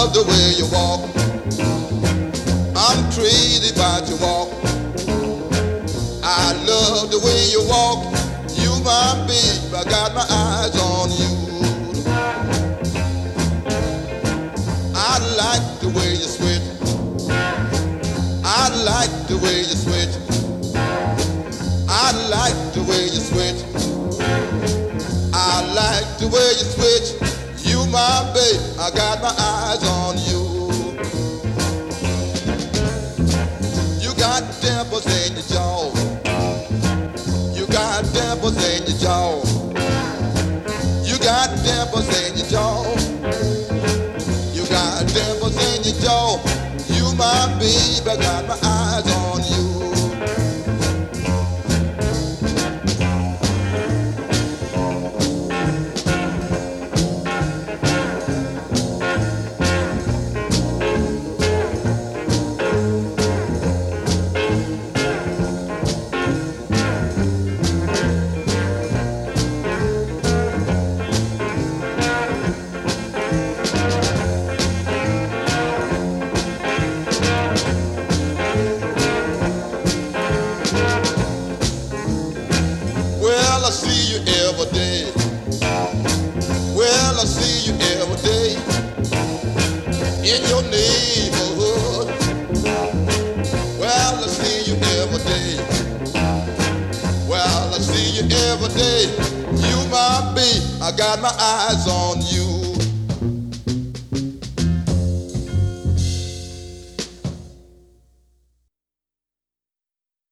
love the way you walk. I'm crazy about your walk. I love the way you walk. You my babe, I got my eyes on you. I like the way you switch. I like the way you switch. I like the way you switch. I like the way you switch. You my babe, I got my eyes on you. You got dimples in your jaw. You got dimples in your jaw. You got dimples in your jaw. You got dimples in your jaw. You my babe, I got my eyes on you. Well, I see you every day. Well, I see you every day in your neighborhood. Well, I see you every day. Well, I see you every day. You my babe, I got my eyes on you.